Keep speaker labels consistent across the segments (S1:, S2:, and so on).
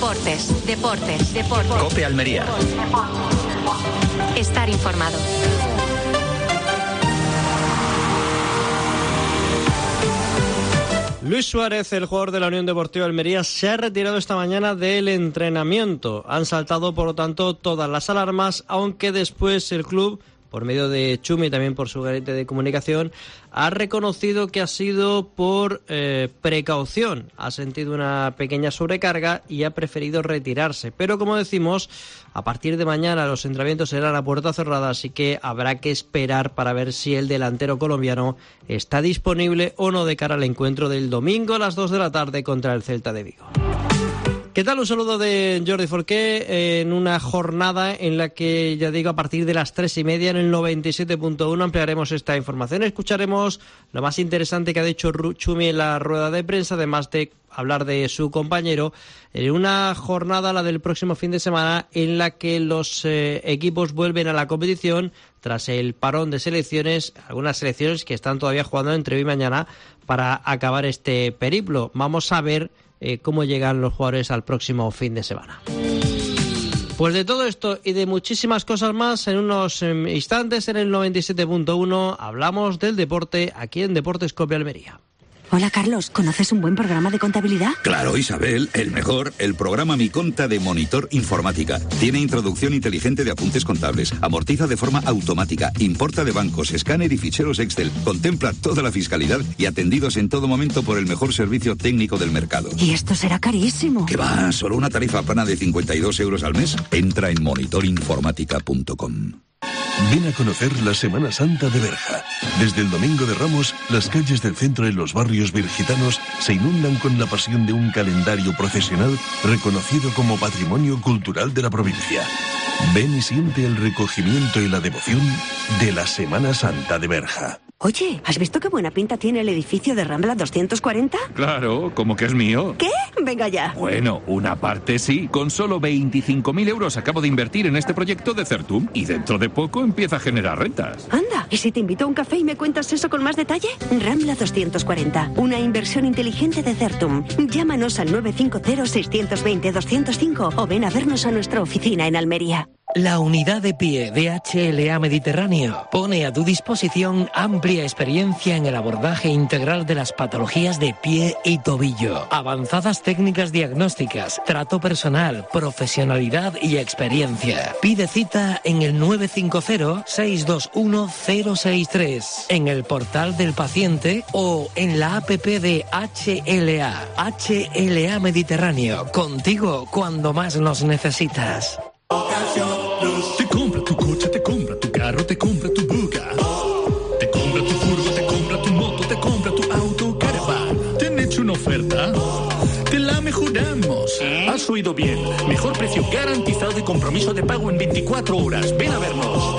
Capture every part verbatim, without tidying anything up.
S1: Deportes, deportes, deportes.
S2: COPE Almería.
S1: Estar informado.
S3: Luis Suárez, el jugador de la Unión Deportiva Almería, se ha retirado esta mañana del entrenamiento. Han saltado, por lo tanto, todas las alarmas, aunque después el club, por medio de Chumi y también por su gabinete de comunicación, ha reconocido que ha sido por eh, precaución. Ha sentido una pequeña sobrecarga y ha preferido retirarse. Pero, como decimos, a partir de mañana los entrenamientos serán a puerta cerrada, así que habrá que esperar para ver si el delantero colombiano está disponible o no de cara al encuentro del domingo a las dos de la tarde contra el Celta de Vigo. ¿Qué tal? Un saludo de Jordi Forqué en una jornada en la que, ya digo, a partir de las tres y media en el noventa y siete punto uno ampliaremos esta información. Escucharemos lo más interesante que ha dicho Chumi en la rueda de prensa, además de hablar de su compañero, en una jornada, la del próximo fin de semana, en la que los eh, equipos vuelven a la competición tras el parón de selecciones, algunas selecciones que están todavía jugando entre hoy y mañana para acabar este periplo. Vamos a ver Eh, cómo llegan los jugadores al próximo fin de semana. Pues de todo esto y de muchísimas cosas más, en unos eh, instantes en el noventa y siete punto uno hablamos del deporte aquí en Deportes COPE Almería.
S4: Hola, Carlos, ¿conoces un buen programa de contabilidad?
S5: Claro, Isabel, el mejor, el programa Mi Conta de Monitor Informática. Tiene introducción inteligente de apuntes contables, amortiza de forma automática, importa de bancos, escáner y ficheros Excel, contempla toda la fiscalidad y atendidos en todo momento por el mejor servicio técnico del mercado.
S4: ¿Y esto será carísimo?
S5: ¿Qué va? ¿Solo una tarifa plana de cincuenta y dos euros al mes? Entra en monitor informática punto com.
S6: Ven a conocer la Semana Santa de Berja. Desde el Domingo de Ramos, las calles del centro y los barrios virgitanos se inundan con la pasión de un calendario procesional reconocido como Patrimonio Cultural de la provincia. Ven y siente el recogimiento y la devoción de la Semana Santa de Berja.
S4: Oye, ¿has visto qué buena pinta tiene el edificio de Rambla doscientos cuarenta?
S7: Claro, como que es mío.
S4: ¿Qué? Venga ya.
S7: Bueno, una parte sí. Con solo veinticinco mil euros acabo de invertir en este proyecto de Certum y dentro de poco empieza a generar rentas.
S4: Anda, ¿y si te invito a un café y me cuentas eso con más detalle? Rambla doscientos cuarenta, una inversión inteligente de Certum. Llámanos al nueve cinco cero, seis dos cero, dos cero cinco o ven a vernos a nuestra oficina en Almería.
S8: La unidad de pie de H L A Mediterráneo pone a tu disposición amplia experiencia en el abordaje integral de las patologías de pie y tobillo, avanzadas técnicas diagnósticas, trato personal, profesionalidad y experiencia. Pide cita en el nueve cinco cero, seis dos uno, cero seis tres, en el portal del paciente o en la app de H L A. H L A Mediterráneo, contigo cuando más nos necesitas.
S9: Te compra tu coche, te compra tu carro, te compra tu buga. Te compra tu furgo, te compra tu moto, te compra tu auto, caravan. ¿Te han hecho una oferta? Te la mejoramos. Has oído bien. Mejor precio garantizado y compromiso de pago en veinticuatro horas. Ven a vernos.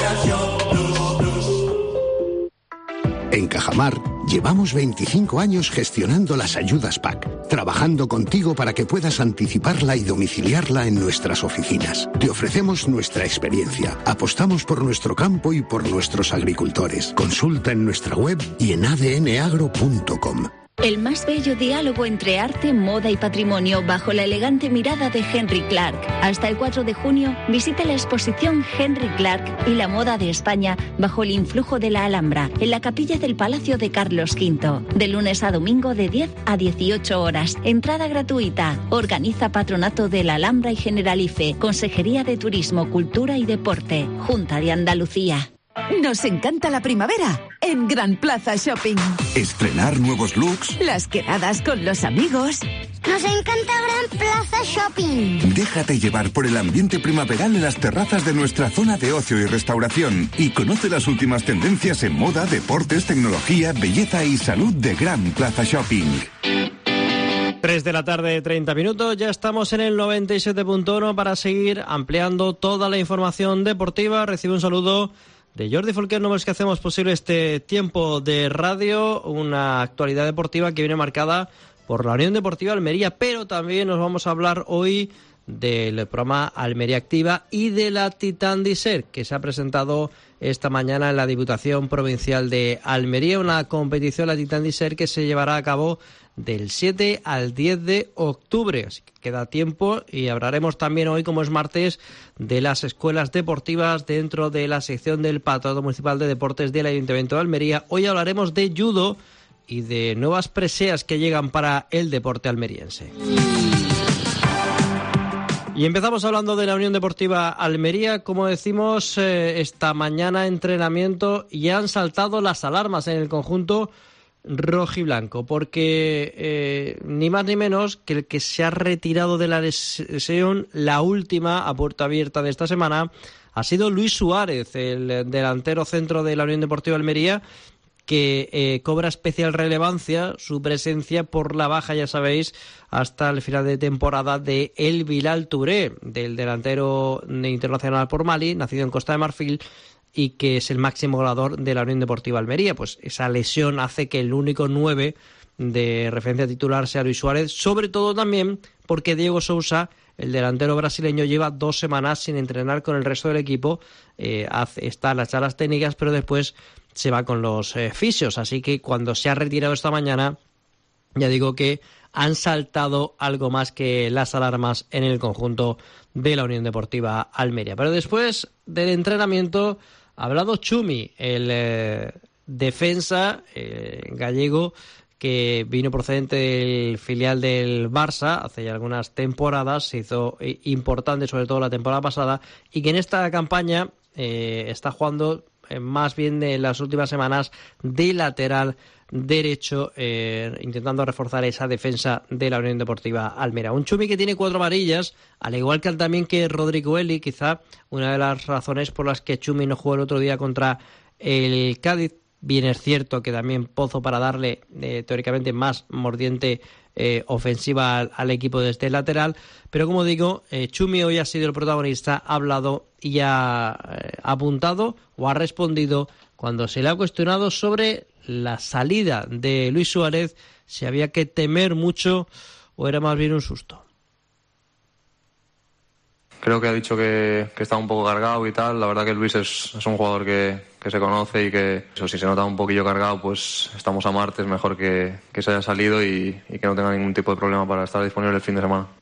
S10: En Cajamar llevamos veinticinco años gestionando las ayudas P A C, trabajando contigo para que puedas anticiparla y domiciliarla en nuestras oficinas. Te ofrecemos nuestra experiencia, apostamos por nuestro campo y por nuestros agricultores. Consulta en nuestra web y en a d n agro punto com.
S11: El más bello diálogo entre arte, moda y patrimonio bajo la elegante mirada de Henry Clark. Hasta el cuatro de junio, visita la exposición Henry Clark y la moda de España bajo el influjo de la Alhambra, en la capilla del Palacio de Carlos quinto. De lunes a domingo de diez a dieciocho horas. Entrada gratuita. Organiza Patronato de la Alhambra y Generalife. Consejería de Turismo, Cultura y Deporte. Junta de Andalucía.
S12: Nos encanta la primavera en Gran Plaza Shopping.
S5: Estrenar nuevos looks.
S12: Las quedadas con los amigos.
S13: Nos encanta Gran Plaza Shopping.
S5: Déjate llevar por el ambiente primaveral en las terrazas de nuestra zona de ocio y restauración y conoce las últimas tendencias en moda, deportes, tecnología, belleza y salud de Gran Plaza Shopping.
S3: tres de la tarde, treinta minutos, ya estamos en el noventa y siete punto uno para seguir ampliando toda la información deportiva. Recibe un saludo de Jordi Forqué, números que hacemos posible este tiempo de radio, una actualidad deportiva que viene marcada por la Unión Deportiva Almería, pero también nos vamos a hablar hoy del programa Almería Activa y de la Titán Diser, que se ha presentado esta mañana en la Diputación Provincial de Almería, una competición, la Titán Diser, que se llevará a cabo del siete al diez de octubre. Así que queda tiempo y hablaremos también hoy, como es martes, de las escuelas deportivas dentro de la sección del Patronato Municipal de Deportes del Ayuntamiento de Almería. Hoy hablaremos de judo y de nuevas preseas que llegan para el deporte almeriense. Y empezamos hablando de la Unión Deportiva Almería. Como decimos, eh, esta mañana entrenamiento y han saltado las alarmas en el conjunto rojiblanco, porque eh, ni más ni menos que el que se ha retirado de la lesión, la última a puerta abierta de esta semana, ha sido Luis Suárez, el delantero centro de la Unión Deportiva Almería, que eh, cobra especial relevancia su presencia por la baja, ya sabéis, hasta el final de temporada de El Bilal Touré, del delantero internacional por Mali, nacido en Costa de Marfil, y que es el máximo goleador de la Unión Deportiva Almería. Pues esa lesión hace que el único nueve de referencia titular sea Luis Suárez, sobre todo también porque Diego Sousa, el delantero brasileño, lleva dos semanas sin entrenar con el resto del equipo, eh, hace, está en las charlas técnicas, pero después se va con los eh, fisios, así que cuando se ha retirado esta mañana, ya digo que han saltado algo más que las alarmas en el conjunto de la Unión Deportiva Almería. Pero después del entrenamiento ha hablado Chumi, el eh, defensa eh, gallego, que vino procedente del filial del Barça hace ya algunas temporadas, se hizo importante sobre todo la temporada pasada, y que en esta campaña eh, está jugando eh, más bien de las últimas semanas de lateral derecho, eh, intentando reforzar esa defensa de la Unión Deportiva Almería. Un Chumi que tiene cuatro amarillas, al igual que también que Rodrigo Eli, quizá una de las razones por las que Chumi no jugó el otro día contra el Cádiz. Bien es cierto que también Pozo para darle eh, teóricamente más mordiente eh, ofensiva al, al equipo desde el lateral, pero como digo, eh, Chumi hoy ha sido el protagonista, ha hablado y ha eh, apuntado o ha respondido cuando se le ha cuestionado sobre la salida de Luis Suárez, si había que temer mucho o era más bien un susto.
S2: Creo que ha dicho que, que está un poco cargado y tal. La verdad que Luis es, es un jugador que, que se conoce y que eso, si se nota un poquillo cargado, pues estamos a martes, mejor que, que se haya salido y, y que no tenga ningún tipo de problema para estar disponible el fin de semana.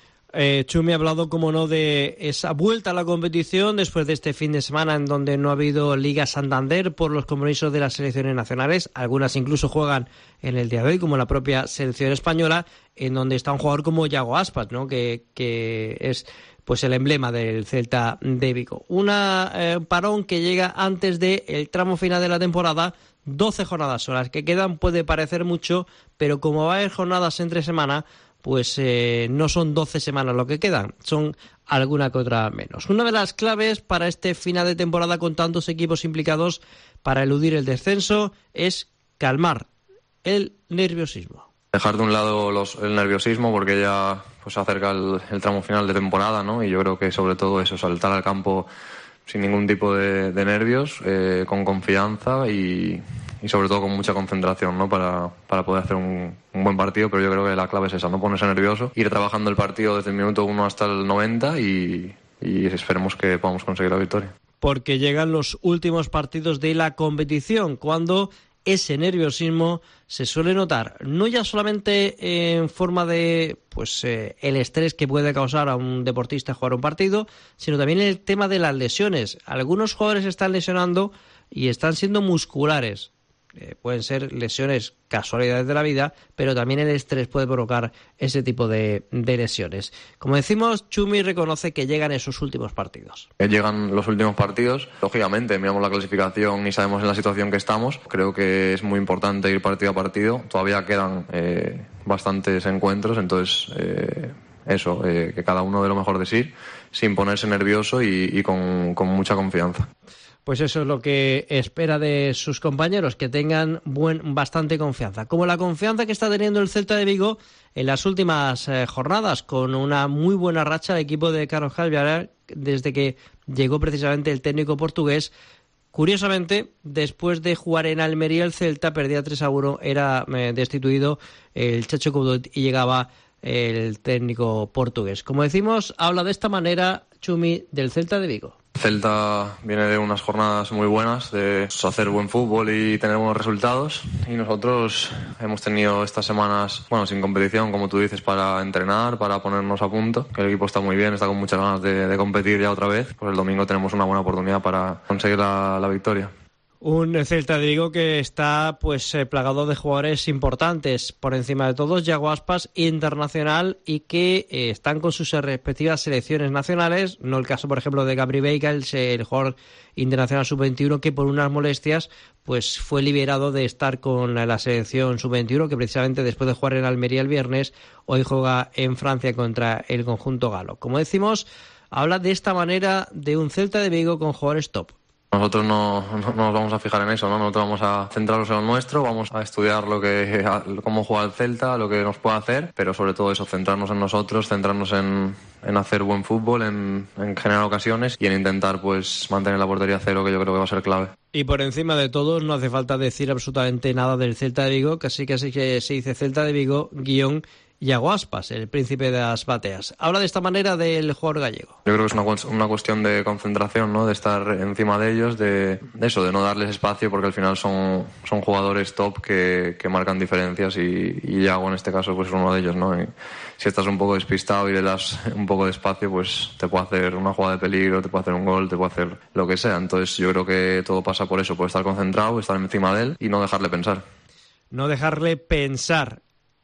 S3: Eh, Chumi ha hablado, como no, de esa vuelta a la competición después de este fin de semana en donde no ha habido Liga Santander por los compromisos de las selecciones nacionales. Algunas incluso juegan en el día de hoy, como la propia selección española, en donde está un jugador como Yago Aspas, ¿no? que, que es pues el emblema del Celta de Vigo. Una eh, parón que llega antes del tramo final de la temporada. doce jornadas son las que quedan, puede parecer mucho, pero como va a haber jornadas entre semana, pues eh, no son doce semanas lo que quedan, son alguna que otra menos. Una de las claves para este final de temporada con tantos equipos implicados para eludir el descenso es calmar el nerviosismo.
S2: Dejar de un lado los, el nerviosismo, porque ya pues se acerca el, el tramo final de temporada, ¿no? Y yo creo que sobre todo eso, saltar al campo sin ningún tipo de, de nervios, eh, con confianza y, y sobre todo con mucha concentración, ¿no? Para, para poder hacer un, un buen partido, pero yo creo que la clave es esa, no ponerse nervioso, ir trabajando el partido desde el minuto uno hasta el noventa y, y esperemos que podamos conseguir la victoria.
S3: Porque llegan los últimos partidos de la competición, cuando ese nerviosismo se suele notar, no ya solamente en forma de pues eh, el estrés que puede causar a un deportista jugar un partido, sino también en el tema de las lesiones. Algunos jugadores están lesionando y están siendo musculares. Eh, pueden ser lesiones, casualidades de la vida, pero también el estrés puede provocar ese tipo de, de lesiones. Como decimos, Chumi reconoce que llegan esos últimos partidos.
S2: Llegan los últimos partidos, lógicamente miramos la clasificación y sabemos en la situación que estamos. Creo que es muy importante ir partido a partido, todavía quedan eh, bastantes encuentros, entonces eh, eso, eh, que cada uno dé lo mejor de sí, sin ponerse nervioso y, y con, con mucha confianza.
S3: Pues eso es lo que espera de sus compañeros, que tengan buen, bastante confianza. Como la confianza que está teniendo el Celta de Vigo en las últimas eh, jornadas, con una muy buena racha el equipo de Carlos Alcaraz desde que llegó precisamente el técnico portugués. Curiosamente, después de jugar en Almería, el Celta perdía tres a uno, era eh, destituido el Chacho Coudet y llegaba el técnico portugués. Como decimos, habla de esta manera Chumi del Celta de Vigo.
S2: Celta viene de unas jornadas muy buenas, de hacer buen fútbol y tener buenos resultados, y nosotros hemos tenido estas semanas, bueno, sin competición, como tú dices, para entrenar, para ponernos a punto, que el equipo está muy bien, está con muchas ganas de, de competir ya otra vez, pues el domingo tenemos una buena oportunidad para conseguir la, la victoria.
S3: Un Celta de Vigo que está pues eh, plagado de jugadores importantes, por encima de todos Yago Aspas, internacional, y que eh, están con sus respectivas selecciones nacionales, no el caso por ejemplo de Gabri Beigels, el jugador internacional sub veintiuno, que por unas molestias pues fue liberado de estar con la selección sub veintiuno, que precisamente después de jugar en Almería el viernes, hoy juega en Francia contra el conjunto galo. Como decimos, habla de esta manera de un Celta de Vigo con jugadores top.
S2: Nosotros no, no, no nos vamos a fijar en eso, ¿no? Nosotros vamos a centrarnos en lo nuestro, vamos a estudiar lo que, cómo juega el Celta, lo que nos puede hacer, pero sobre todo eso, centrarnos en nosotros, centrarnos en, en hacer buen fútbol, en, en generar ocasiones y en intentar pues mantener la portería a cero, que yo creo que va a ser clave.
S3: Y por encima de todo, no hace falta decir absolutamente nada del Celta de Vigo, casi casi que se dice Celta de Vigo, guión Yago Aspas, el príncipe de las bateas. Habla de esta manera del jugador gallego.
S2: Yo creo que es una, una cuestión de concentración, ¿no? De estar encima de ellos, de, de eso, de no darles espacio, porque al final son, son jugadores top que, que marcan diferencias, y, y Yago en este caso pues es uno de ellos, ¿no? Y si estás un poco despistado y le das un poco de espacio, pues te puede hacer una jugada de peligro, te puede hacer un gol, te puede hacer lo que sea. Entonces yo creo que todo pasa por eso, por estar concentrado, estar encima de él y no dejarle pensar.
S3: No dejarle pensar.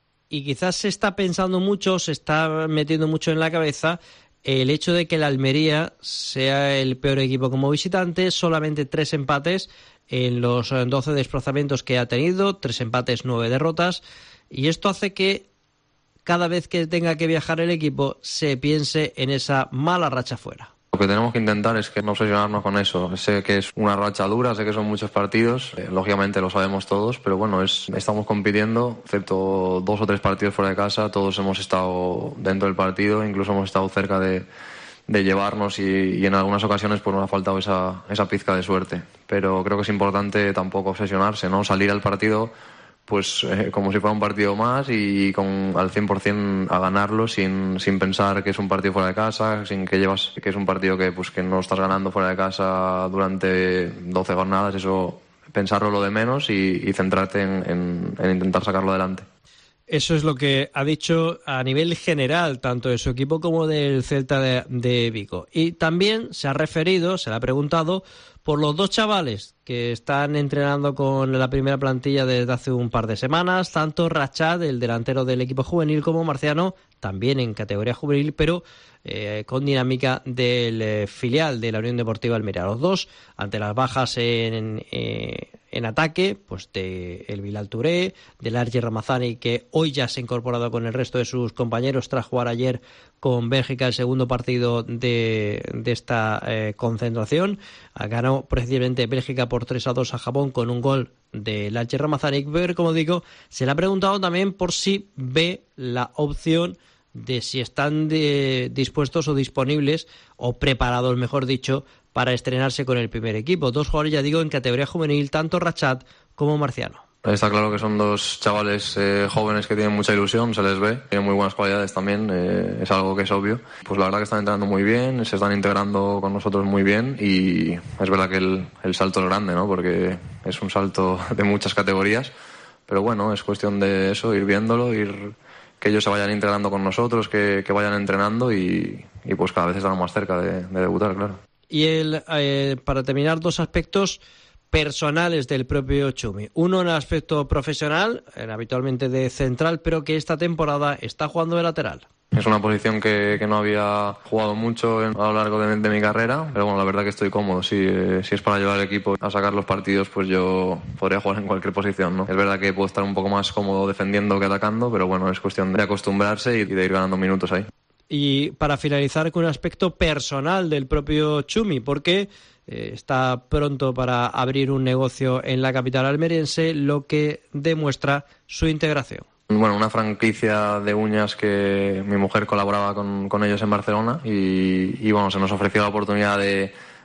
S3: Y quizás se está pensando mucho, se está metiendo mucho en la cabeza el hecho de que el Almería sea el peor equipo como visitante, solamente tres empates en los doce desplazamientos que ha tenido, tres empates, nueve derrotas, y esto hace que cada vez que tenga que viajar el equipo se piense en esa mala racha fuera.
S2: Lo que tenemos que intentar es que no obsesionarnos con eso. Sé que es una racha dura, sé que son muchos partidos, eh, lógicamente lo sabemos todos, pero bueno, es, estamos compitiendo, excepto dos o tres partidos fuera de casa, todos hemos estado dentro del partido, incluso hemos estado cerca de, de llevarnos y, y en algunas ocasiones pues nos ha faltado esa, esa pizca de suerte. Pero creo que es importante tampoco obsesionarse, ¿no? Salir al partido pues eh, como si fuera un partido más y con al cien por ciento a ganarlo, sin, sin pensar que es un partido fuera de casa, sin que llevas que es un partido que pues que no estás ganando fuera de casa durante doce jornadas. Eso, pensarlo lo de menos y, y centrarte en, en, en intentar sacarlo adelante.
S3: Eso es lo que ha dicho a nivel general, tanto de su equipo como del Celta de, de Vigo. Y también se ha referido, se le ha preguntado por los dos chavales que están entrenando con la primera plantilla desde hace un par de semanas, tanto Rachad, el delantero del equipo juvenil, como Marciano, también en categoría juvenil, pero eh, con dinámica del eh, filial de la Unión Deportiva Almería. Los dos, ante las bajas en, eh, en ataque, pues de el Bilal Touré, del Argi Ramazani, que hoy ya se ha incorporado con el resto de sus compañeros tras jugar ayer con Bélgica el segundo partido de, de esta eh, concentración. Ganó precisamente Bélgica por tres a dos a Japón con un gol del Argi Ramazani. Pero, como digo, se le ha preguntado también por si ve la opción de si están de, dispuestos o disponibles o preparados, mejor dicho, para estrenarse con el primer equipo. Dos jugadores, ya digo, en categoría juvenil, tanto Rachad como Marciano.
S2: Está claro que son dos chavales eh, jóvenes que tienen mucha ilusión, se les ve, tienen muy buenas cualidades también, eh, es algo que es obvio. Pues la verdad que están entrenando muy bien, se están integrando con nosotros muy bien y es verdad que el, el salto es grande, ¿no? Porque es un salto de muchas categorías, pero bueno, es cuestión de eso, ir viéndolo, ir que ellos se vayan integrando con nosotros, que, que vayan entrenando y, y pues cada vez están más cerca de, de debutar, claro.
S3: Y el, eh, para terminar, dos aspectos personales del propio Chumi. Uno en el aspecto profesional, habitualmente de central, pero que esta temporada está jugando de lateral.
S2: Es una posición que, que no había jugado mucho en, a lo largo de, de mi carrera, pero bueno, la verdad que estoy cómodo. Si, eh, si es para llevar al equipo a sacar los partidos, pues yo podría jugar en cualquier posición, ¿no? Es verdad que puedo estar un poco más cómodo defendiendo que atacando, pero bueno, es cuestión de acostumbrarse y de ir ganando minutos ahí.
S3: Y para finalizar con un aspecto personal del propio Chumi, porque eh, está pronto para abrir un negocio en la capital almeriense, lo que demuestra su integración.
S2: Bueno, una franquicia de uñas que mi mujer colaboraba con, con ellos en Barcelona y, y bueno, se nos ofreció la oportunidad de,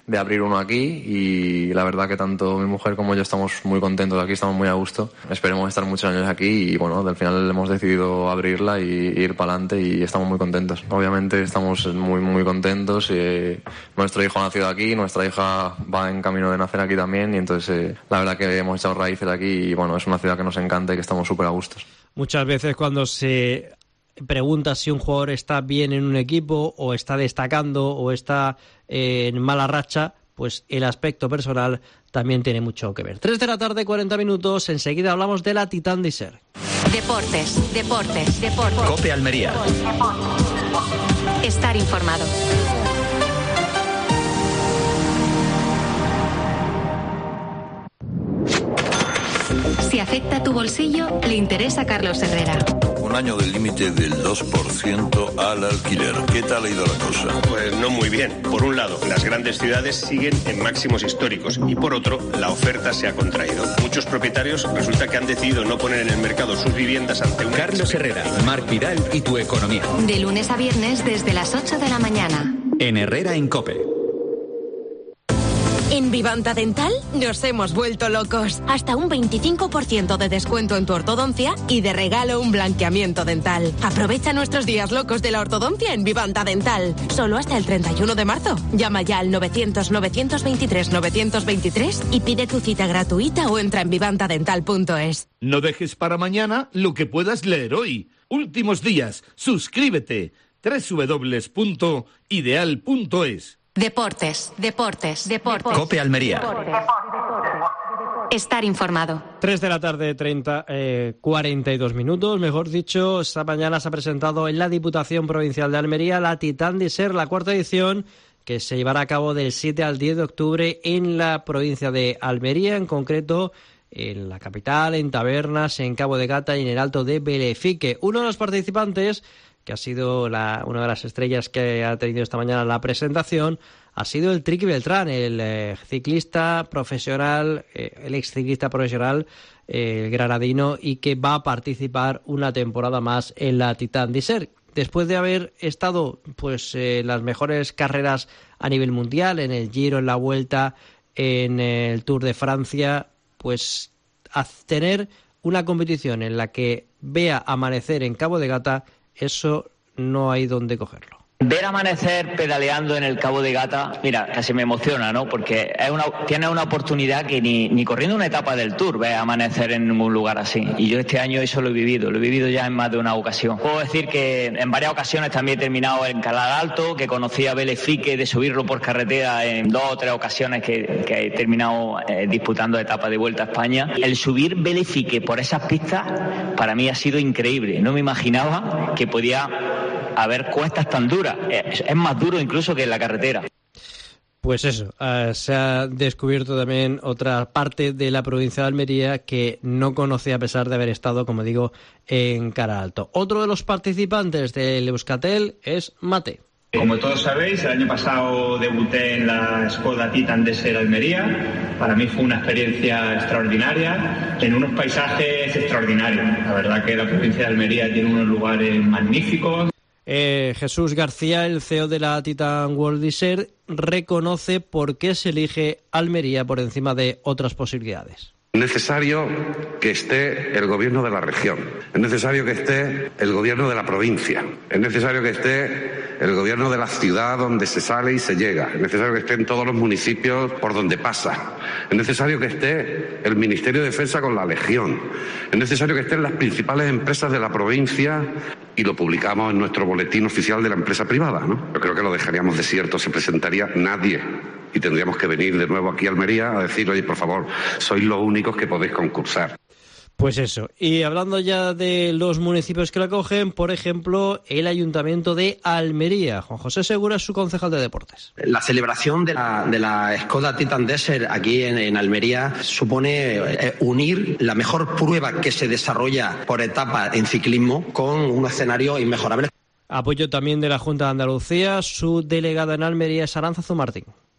S2: de abrir uno aquí y la verdad que tanto mi mujer como yo estamos muy contentos aquí, estamos muy a gusto. Esperemos estar muchos años aquí y bueno, al final hemos decidido abrirla y ir para adelante y estamos muy contentos. Obviamente estamos muy muy contentos. Eh, nuestro hijo ha nacido aquí, nuestra hija va en camino de nacer aquí también y entonces eh, la verdad que hemos echado raíces aquí y bueno, es una ciudad que nos encanta y que estamos súper a gustos.
S3: Muchas veces cuando se pregunta si un jugador está bien en un equipo o está destacando o está eh, en mala racha, pues el aspecto personal también tiene mucho que ver. tres de la tarde, cuarenta minutos, enseguida hablamos de la Titan Diesel.
S1: Deportes, deportes, deportes.
S14: COPE Almería.
S1: Estar informado. Si afecta tu bolsillo, le interesa a Carlos Herrera.
S15: Un año del límite del dos por ciento al alquiler. ¿Qué tal ha ido la cosa?
S16: Pues no muy bien. Por un lado, las grandes ciudades siguen en máximos históricos y por otro, la oferta se ha contraído. Muchos propietarios resulta que han decidido no poner en el mercado sus viviendas ante una...
S14: Carlos Herrera, Marc Vidal y tu economía.
S1: De lunes a viernes desde las ocho de la mañana.
S14: En Herrera en COPE.
S17: En Vivanta Dental nos hemos vuelto locos. Hasta un veinticinco por ciento de descuento en tu ortodoncia y de regalo un blanqueamiento dental. Aprovecha nuestros días locos de la ortodoncia en Vivanta Dental. Solo hasta el treinta y uno de marzo. Llama ya al novecientos, novecientos veintitrés, novecientos veintitrés y pide tu cita gratuita o entra en vivanta dental punto es.
S18: No dejes para mañana lo que puedas leer hoy. Últimos días. Suscríbete. doble u doble u doble u punto ideal punto es.
S1: Deportes, deportes, deportes.
S14: COPE Almería.
S1: Estar informado.
S3: tres de la tarde, treinta, eh, cuarenta y dos minutos. Mejor dicho, esta mañana se ha presentado en la Diputación Provincial de Almería la Titan Diesel, la cuarta edición, que se llevará a cabo del siete al diez de octubre en la provincia de Almería, en concreto en la capital, en Tabernas, en Cabo de Gata y en el Alto de Belefique. Uno de los participantes, que ha sido la, una de las estrellas que ha tenido esta mañana la presentación, ha sido el Triqui Beltrán, el eh, ciclista profesional, eh, el ex ciclista profesional, eh, el granadino, y que va a participar una temporada más en la Titan Diesel. Después de haber estado pues en eh, las mejores carreras a nivel mundial, en el Giro, en la Vuelta, en el Tour de Francia, pues a tener una competición en la que vea amanecer en Cabo de Gata, eso no hay donde cogerlo.
S19: Ver amanecer pedaleando en el Cabo de Gata, mira, casi me emociona, ¿no? Porque es una, tienes una oportunidad que ni, ni corriendo una etapa del Tour ves amanecer en ningún lugar así. Y yo este año eso lo he vivido, lo he vivido ya en más de una ocasión. Puedo decir que en varias ocasiones también he terminado en Calar Alto, que conocí a Belefique de subirlo por carretera en dos o tres ocasiones que, que he terminado eh, disputando etapas de Vuelta a España. El subir Belefique por esas pistas para mí ha sido increíble. No me imaginaba que podía haber cuestas tan duras. Es, es más duro incluso que en la carretera.
S3: Pues eso, uh, se ha descubierto también otra parte de la provincia de Almería que no conocía a pesar de haber estado, como digo, en Cara Alto. Otro de los participantes del Euskaltel es Mate.
S20: Como todos sabéis, el año pasado debuté en la Skoda Titan Diesel Almería. Para mí fue una experiencia extraordinaria, en unos paisajes extraordinarios. La verdad que la provincia de Almería tiene unos lugares magníficos.
S3: Eh, Jesús García, el C E O de la Titan World Diesel, reconoce por qué se elige Almería por encima de otras posibilidades.
S21: Es necesario que esté el gobierno de la región, es necesario que esté el gobierno de la provincia, es necesario que esté el gobierno de la ciudad donde se sale y se llega, es necesario que esté en todos los municipios por donde pasa, es necesario que esté el Ministerio de Defensa con la Legión, es necesario que estén las principales empresas de la provincia y lo publicamos en nuestro boletín oficial de la empresa privada, ¿no? Yo creo que lo dejaríamos desierto, se presentaría nadie. Y tendríamos que venir de nuevo aquí a Almería a decir, oye, por favor, sois los únicos que podéis concursar.
S3: Pues eso. Y hablando ya de los municipios que la acogen, por ejemplo, el Ayuntamiento de Almería. Juan José Segura es su concejal de deportes.
S22: La celebración de la, de la Skoda Titan Diesel aquí en, en Almería supone eh, unir la mejor prueba que se desarrolla por etapa en ciclismo con un escenario inmejorable.
S3: Apoyo también de la Junta de Andalucía. Su delegada en Almería es Arantzazu Martín.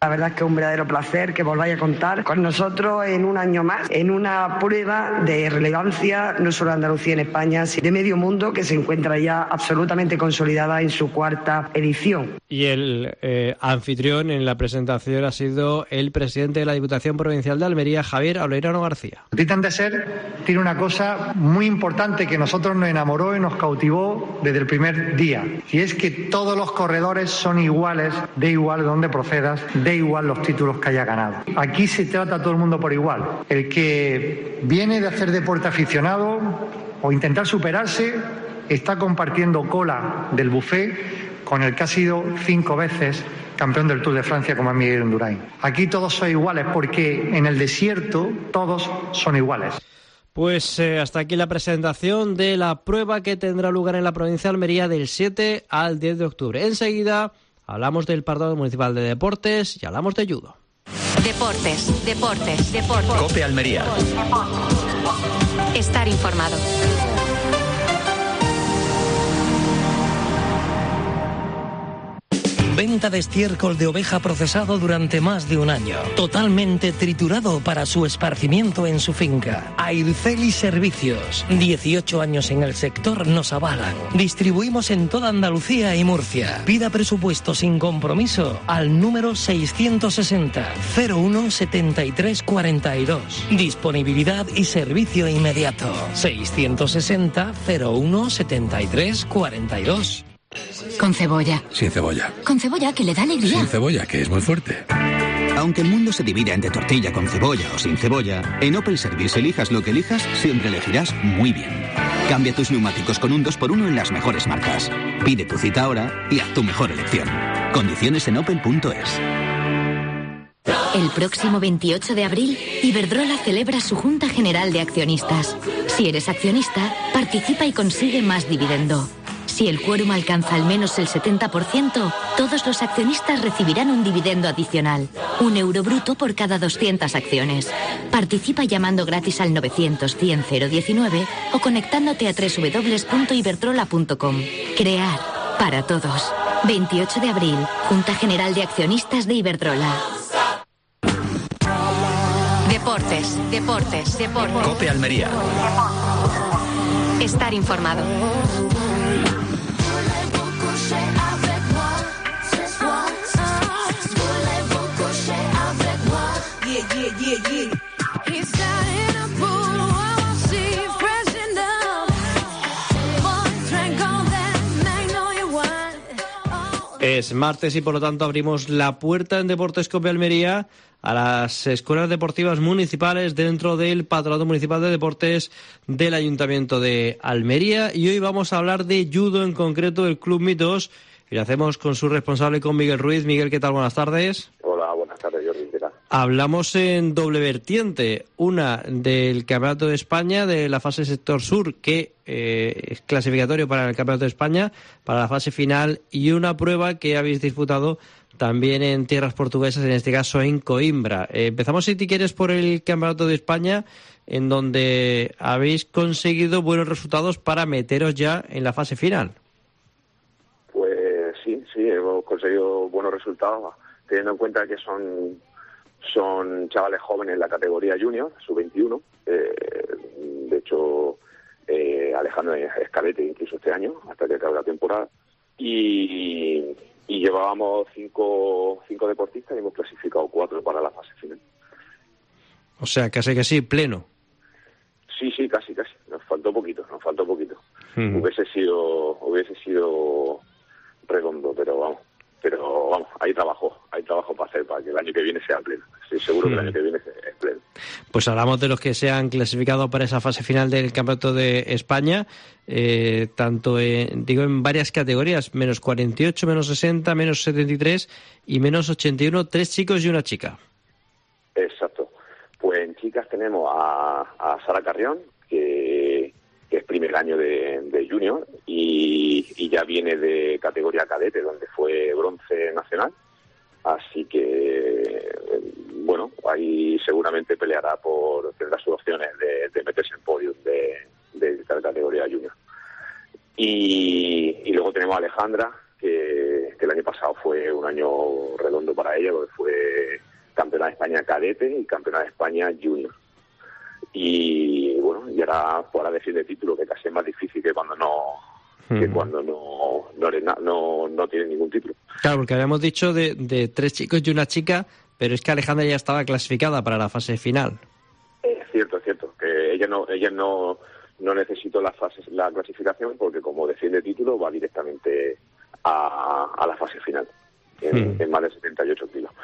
S6: La verdad es que es un verdadero placer que volváis a contar con nosotros en un año más, en una prueba de relevancia no solo de Andalucía en España, sino de medio mundo, que se encuentra ya absolutamente consolidada en su cuarta edición.
S3: Y el eh, anfitrión en la presentación ha sido el presidente de la Diputación Provincial de Almería, Javier Oleirano García.
S7: Titan Desert tiene una cosa muy importante que a nosotros nos enamoró y nos cautivó desde el primer día, y es que todos los corredores son iguales, de igual de donde procedas, de igual los títulos que haya ganado. Aquí se trata a todo el mundo por igual. El que viene de hacer deporte aficionado o intentar superarse está compartiendo cola del buffet con el que ha sido cinco veces campeón del Tour de Francia como es Miguel Indurain. Aquí todos son iguales porque en el desierto todos son iguales.
S3: Pues eh, hasta aquí la presentación de la prueba que tendrá lugar en la provincia de Almería del siete al diez de octubre. Enseguida hablamos del Partido Municipal de Deportes y hablamos de judo.
S1: Deportes, deportes, deportes.
S14: COPE Almería.
S1: Estar informado.
S8: Venta de estiércol de oveja procesado durante más de un año. Totalmente triturado para su esparcimiento en su finca. Airceli Servicios. dieciocho años en el sector nos avalan. Distribuimos en toda Andalucía y Murcia. Pida presupuesto sin compromiso al número seiscientos sesenta, cero uno, setenta y tres cuarenta y dos. Disponibilidad y servicio inmediato. seiscientos sesenta, cero uno, setenta y tres cuarenta y dos.
S23: Con cebolla.
S24: Sin cebolla.
S23: Con cebolla, que le da alegría.
S24: Sin cebolla, que es muy fuerte.
S25: Aunque el mundo se divida entre tortilla con cebolla o sin cebolla, en Opel Service elijas lo que elijas, siempre elegirás muy bien. Cambia tus neumáticos con un dos por uno en las mejores marcas. Pide tu cita ahora y haz tu mejor elección. Condiciones en opel punto es.
S23: El próximo veintiocho de abril, Iberdrola celebra su Junta General de Accionistas. Si eres accionista, participa y consigue más dividendo. Si el quórum alcanza al menos el setenta por ciento, todos los accionistas recibirán un dividendo adicional, un euro bruto por cada doscientas acciones. Participa llamando gratis al novecientos, cien, cero diecinueve o conectándote a doble u doble u doble u punto iberdrola punto com. Crear para todos. veintiocho de abril, Junta General de Accionistas de Iberdrola.
S1: Deportes, deportes, deportes.
S14: COPE Almería.
S1: Estar informado.
S3: Es martes y por lo tanto abrimos la puerta en Deportes COPE Almería a las escuelas deportivas municipales dentro del Patronato Municipal de Deportes del Ayuntamiento de Almería, y hoy vamos a hablar de judo, en concreto del Club Mitos, y lo hacemos con su responsable, con Miguel Ruiz. Miguel, ¿qué tal? Buenas tardes.
S26: Hola, buenas tardes, Jordi. ¿Qué tal?
S3: Hablamos en doble vertiente, una del Campeonato de España de la fase sector sur, que eh, es clasificatorio para el Campeonato de España, para la fase final, y una prueba que habéis disputado también en tierras portuguesas, en este caso en Coimbra. Eh, empezamos, si te quieres, por el Campeonato de España, en donde habéis conseguido buenos resultados para meteros ya en la fase final.
S26: Pues sí, sí, hemos conseguido buenos resultados, teniendo en cuenta que son son chavales jóvenes en la categoría junior, sub veintiuno. Eh, de hecho, eh, Alejandro es cadete incluso este año, hasta que acabe la temporada. Y, y llevábamos cinco, cinco deportistas y hemos clasificado cuatro para la fase final.
S3: O sea, casi que sí, pleno.
S26: Sí, sí, casi, casi. Nos faltó poquito, nos faltó poquito.
S3: Mm.
S26: Hubiese sido, hubiese sido redondo, pero vamos. Pero vamos, hay trabajo, hay trabajo para hacer para que el año que viene sea pleno. Estoy seguro mm. que el año que viene es pleno.
S3: Pues hablamos de los que se han clasificado para esa fase final del Campeonato de España, eh, tanto en, digo en varias categorías, menos cuarenta y ocho, menos sesenta, menos setenta y tres y menos ochenta y uno, tres chicos y una chica.
S26: Exacto. Pues en chicas tenemos a, a Sara Carrión, que, que es primer año de, de junior y, y ya viene de categoría cadete, donde fue bronce nacional. Así que, bueno, ahí seguramente peleará por, tendrá sus opciones de, de meterse en podio de, de la categoría junior. Y, y luego tenemos a Alejandra, que, que el año pasado fue un año redondo para ella, porque fue Campeonato de España cadete y Campeonato de España junior. Y bueno, y ahora para decir de título, que casi es más difícil que cuando no mm. que cuando no no, no no no tiene ningún título.
S3: Claro, porque habíamos dicho de, de tres chicos y una chica, pero es que Alejandra ya estaba clasificada para la fase final.
S26: Es cierto, es cierto, que ella no ella no no necesitó la fase la clasificación porque como defiende título va directamente a, a la fase final en, mm. en más de setenta y ocho kilos.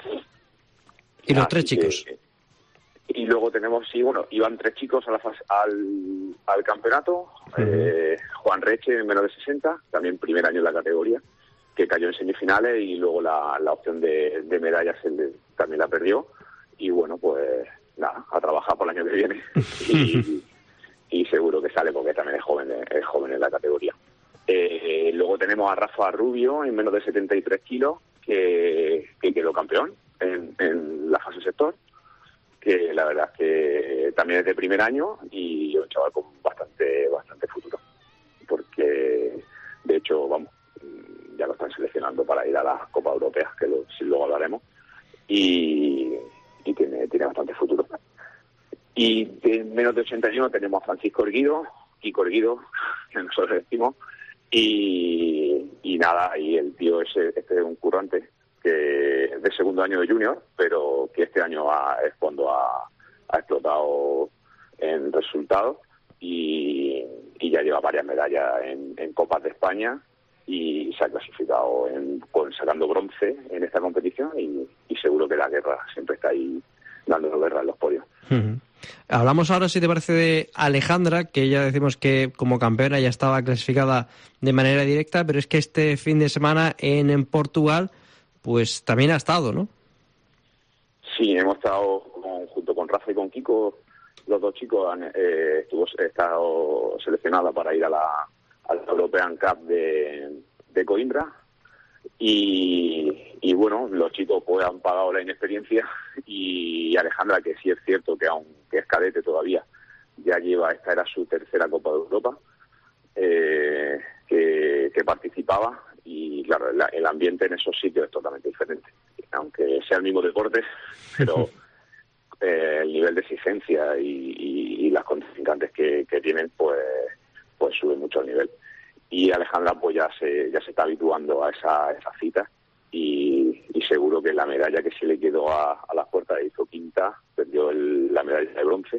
S3: ¿Y los Así tres chicos?
S26: Que, y luego tenemos, sí, bueno, iban tres chicos a la fase, al, al campeonato, uh-huh. eh, Juan Reche en menos de sesenta, también primer año en la categoría, que cayó en semifinales y luego la, la opción de, de medallas él también la perdió. Y bueno, pues nada, a trabajar por el año que viene. y, y seguro que sale porque también es joven, es joven en la categoría. Eh, luego tenemos a Rafa Rubio en menos de setenta y tres kilos, que, que quedó campeón en, en la fase sector. Que la verdad es que también es de primer año y un chaval con bastante bastante futuro, porque de hecho, vamos, ya lo están seleccionando para ir a las Copas Europeas, que lo, si luego hablaremos, y, y tiene, tiene bastante futuro. Y de menos de ochenta y uno tenemos a Francisco Erguido, Kiko Erguido, que nosotros decimos, y, y nada, y el tío ese, este es un currante, que de segundo año de junior, pero que este año ha, es cuando ha, ha explotado en resultados y, y ya lleva varias medallas en, en Copas de España y se ha clasificado en, con, sacando bronce en esta competición y, y seguro que la guerra siempre está ahí dando guerra en los podios.
S3: Uh-huh. Hablamos ahora, si te parece, de Alejandra, que ya decimos que como campeona ya estaba clasificada de manera directa, pero es que este fin de semana en, en Portugal pues también ha estado, ¿no?
S26: Sí, hemos estado con, junto con Rafa y con Kiko, los dos chicos han eh, estuvo, estado seleccionada para ir a la, a la European Cup de, de Coimbra y, y bueno, los chicos pues han pagado la inexperiencia y Alejandra, que sí es cierto que aunque es cadete todavía, ya lleva, esta era su tercera Copa de Europa, eh, que, que participaba. Y claro, el, el ambiente en esos sitios es totalmente diferente. Aunque sea el mismo deporte, pero eh, el nivel de exigencia y, y, y las contrincantes que, que tienen, pues pues sube mucho el nivel. Y Alejandra pues ya se ya se está habituando a esa, esa cita y, y seguro que la medalla que se le quedó a, a las puertas hizo quinta, perdió el, la medalla de bronce,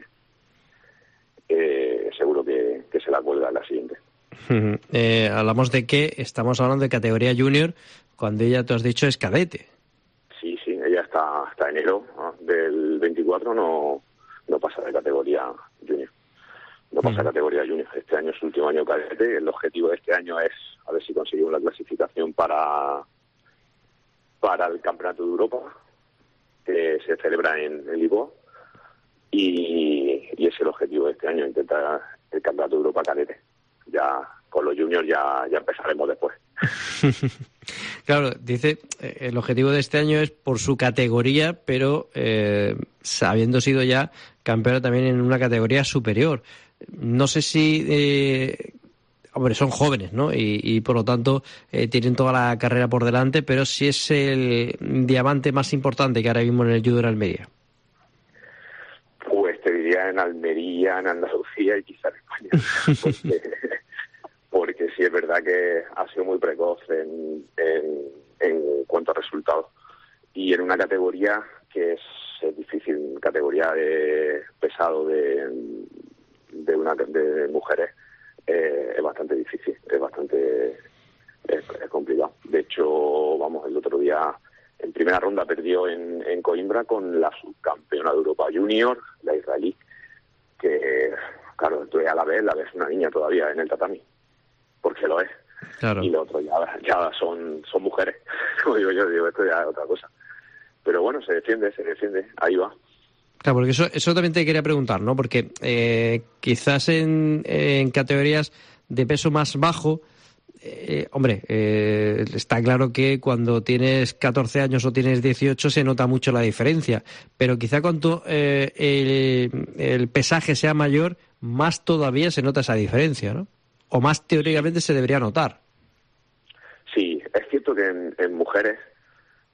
S26: eh, seguro que, que se la cuelga en la siguiente.
S3: Eh, hablamos de que estamos hablando de categoría junior cuando ella, tú has dicho, es cadete.
S26: Sí, sí, ella está hasta enero, ¿no? Del veinticuatro no no pasa de categoría junior. No pasa de categoría junior. Este año es su último año cadete. El objetivo de este año es a ver si conseguimos la clasificación para para el Campeonato de Europa, que se celebra en, en Lisboa. Y, y es el objetivo de este año, intentar el Campeonato de Europa cadete. Ya con los juniors ya, ya empezaremos después.
S3: Claro, dice, el objetivo de este año es por su categoría, pero eh, habiendo sido ya campeona también en una categoría superior. No sé si... Eh, hombre, son jóvenes, ¿no? Y, y por lo tanto eh, tienen toda la carrera por delante, pero si es el diamante más importante que ahora mismo en el judo en Almería.
S26: Pues te diría en Almería, en Andalucía y quizá en España. Porque, porque sí es verdad que ha sido muy precoz en, en, en cuanto a resultados. Y en una categoría que es, es difícil, categoría de pesado de, de, una, de mujeres, eh, es bastante difícil, es bastante es, es complicado. De hecho, vamos, el otro día en primera ronda perdió en, en Coimbra con la subcampeona de Europa Junior, la israelí, que, claro, tú a la vez, la ves una niña todavía en el tatami, porque lo es.
S3: Claro.
S26: Y lo otro ya, ya son, son mujeres, como digo yo, digo, esto ya es otra cosa. Pero bueno, se defiende, se defiende, ahí va.
S3: Claro, porque eso, eso también te quería preguntar, ¿no? Porque eh, quizás en, en categorías de peso más bajo, eh, hombre, eh, está claro que cuando tienes catorce años o tienes dieciocho se nota mucho la diferencia, pero quizá cuando eh, el, el pesaje sea mayor, más todavía se nota esa diferencia, ¿no? O más teóricamente se debería notar.
S26: Sí, es cierto que en, en mujeres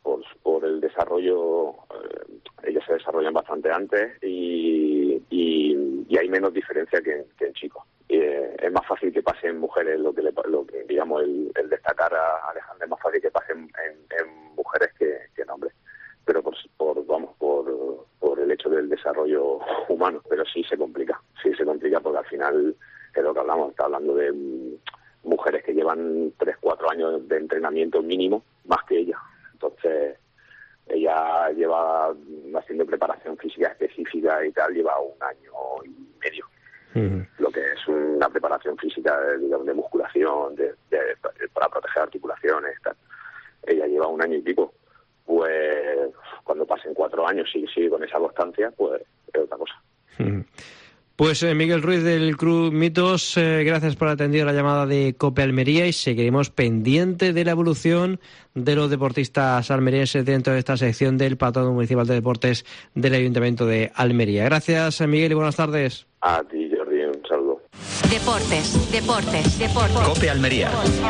S26: por, por el desarrollo, eh, ellas se desarrollan bastante antes y, y, y hay menos diferencia que, que en chicos. Eh, es más fácil que pasen mujeres, lo que, le, lo que digamos, el, el destacar a Alejandra es más fácil que pasen en, en mujeres que, que en hombres. Pero por, por vamos por, por el hecho del desarrollo humano, pero sí se complica, sí se complica porque al final es lo que hablamos, está hablando de um, mujeres que llevan tres, cuatro años de entrenamiento mínimo, más que ella. Entonces, ella lleva haciendo preparación física específica y tal, lleva un año y medio. Uh-huh. Lo que es una preparación física, digamos, de musculación, de, de, de, para proteger articulaciones, tal. Ella lleva un año y pico. Pues cuando pasen cuatro años y sigue con esa constancia, pues es otra cosa. Uh-huh.
S3: Pues eh, Miguel Ruiz del Club Mitos, eh, gracias por atender la llamada de COPE Almería y seguiremos pendiente de la evolución de los deportistas almerienses dentro de esta sección del Patronato Municipal de Deportes del Ayuntamiento de Almería. Gracias, Miguel, y buenas tardes.
S26: A ti, Jordi, un saludo.
S1: Deportes, deportes, deportes.
S14: COPE Almería.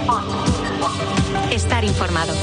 S1: Estar informado.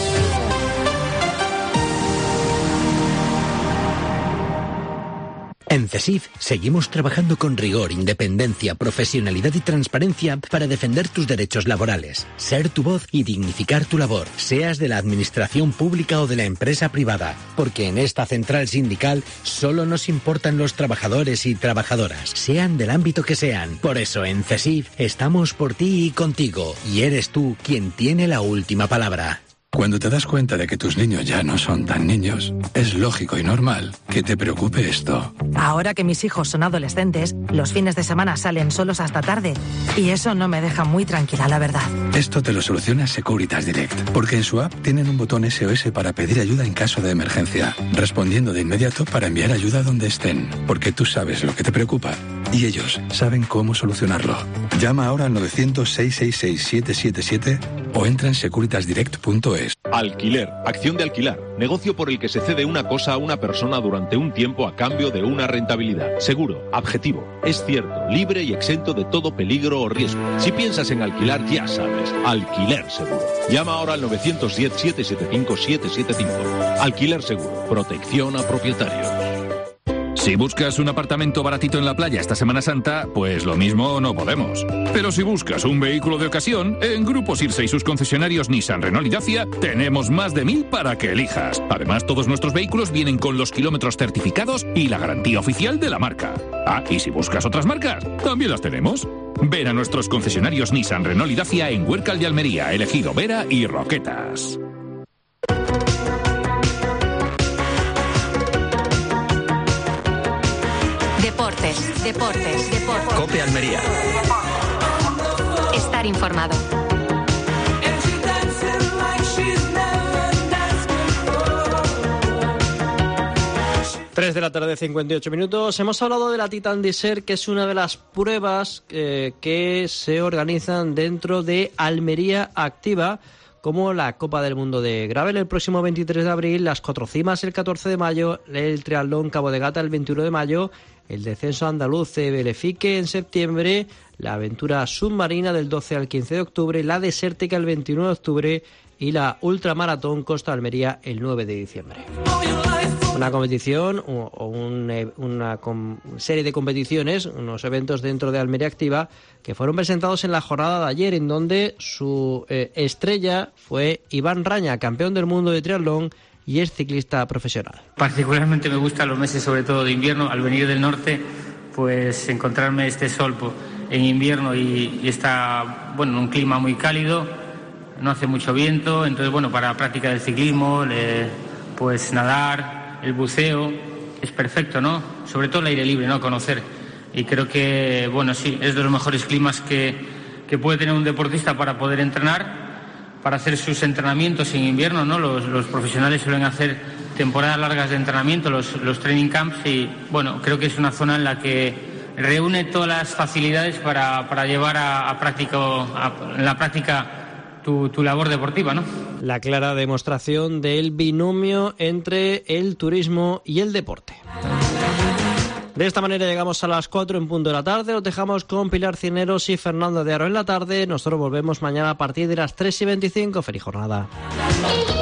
S4: En CESIF seguimos trabajando con rigor, independencia, profesionalidad y transparencia para defender tus derechos laborales, ser tu voz y dignificar tu labor, seas de la administración pública o de la empresa privada, porque en esta central sindical solo nos importan los trabajadores y trabajadoras, sean del ámbito que sean. Por eso en CESIF estamos por ti y contigo, y eres tú quien tiene la última palabra.
S9: Cuando te das cuenta de que tus niños ya no son tan niños, es lógico y normal que te preocupe esto.
S10: Ahora que mis hijos son adolescentes, los fines de semana salen solos hasta tarde y eso no me deja muy tranquila, la verdad.
S9: Esto te lo soluciona Securitas Direct, porque en su app tienen un botón S O S para pedir ayuda en caso de emergencia, respondiendo de inmediato para enviar ayuda donde estén, porque tú sabes lo que te preocupa y ellos saben cómo solucionarlo. Llama ahora al novecientos, seiscientos sesenta y seis, siete siete siete o entra en securitas direct punto es.
S11: Alquiler, acción de alquilar, negocio por el que se cede una cosa a una persona durante un tiempo a cambio de una rentabilidad. Seguro, objetivo, es cierto, libre y exento de todo peligro o riesgo. Si piensas en alquilar, ya sabes, Alquiler Seguro. Llama ahora al novecientos diez, setecientos setenta y cinco, setecientos setenta y cinco. Alquiler Seguro, protección a propietarios.
S12: Si buscas un apartamento baratito en la playa esta Semana Santa, pues lo mismo no podemos. Pero si buscas un vehículo de ocasión, en Grupo Sirsa y sus concesionarios Nissan, Renault y Dacia, tenemos más de mil para que elijas. Además, todos nuestros vehículos vienen con los kilómetros certificados y la garantía oficial de la marca. Ah, y si buscas otras marcas, también las tenemos. Ven a nuestros concesionarios Nissan, Renault y Dacia en Huércal de Almería, Ejido Vera y Roquetas.
S1: Deportes, deportes, deportes.
S14: COPE Almería.
S1: Estar informado.
S3: tres de la tarde, cincuenta y ocho minutos. Hemos hablado de la Titan Desert, que es una de las pruebas eh, que se organizan dentro de Almería Activa, como la Copa del Mundo de Gravel el próximo veintitrés de abril, las Cuatro Cimas el catorce de mayo, el Triatlón Cabo de Gata el veintiuno de mayo, el Descenso Andaluz de Belefique en septiembre, la Aventura Submarina del doce al quince de octubre, la Desértica el veintiuno de octubre y la Ultramaratón Costa Almería el nueve de diciembre. Una competición o un, una com, serie de competiciones, unos eventos dentro de Almería Activa que fueron presentados en la jornada de ayer, en donde su eh, estrella fue Iván Raña, campeón del mundo de triatlón y es ciclista profesional.
S24: Particularmente me gustan los meses sobre todo de invierno. Al venir del norte, pues encontrarme este sol pues, en invierno y, y está bueno, un clima muy cálido, no hace mucho viento, entonces bueno, para la práctica del ciclismo, le, pues nadar, el buceo, es perfecto, ¿no? Sobre todo el aire libre, ¿no? Conocer. Y creo que, bueno, sí, es de los mejores climas que, que puede tener un deportista para poder entrenar, para hacer sus entrenamientos en invierno, ¿no? Los, los profesionales suelen hacer temporadas largas de entrenamiento, los, los training camps, y, bueno, creo que es una zona en la que reúne todas las facilidades para, para llevar a, a, práctica, a en la práctica Tu, tu labor deportiva, ¿no?
S3: La clara demostración del binomio entre el turismo y el deporte. De esta manera llegamos a las cuatro en punto de la tarde. Os dejamos con Pilar Cineros y Fernando de Aro en la tarde. Nosotros volvemos mañana a partir de las tres y veinticinco. Feliz jornada.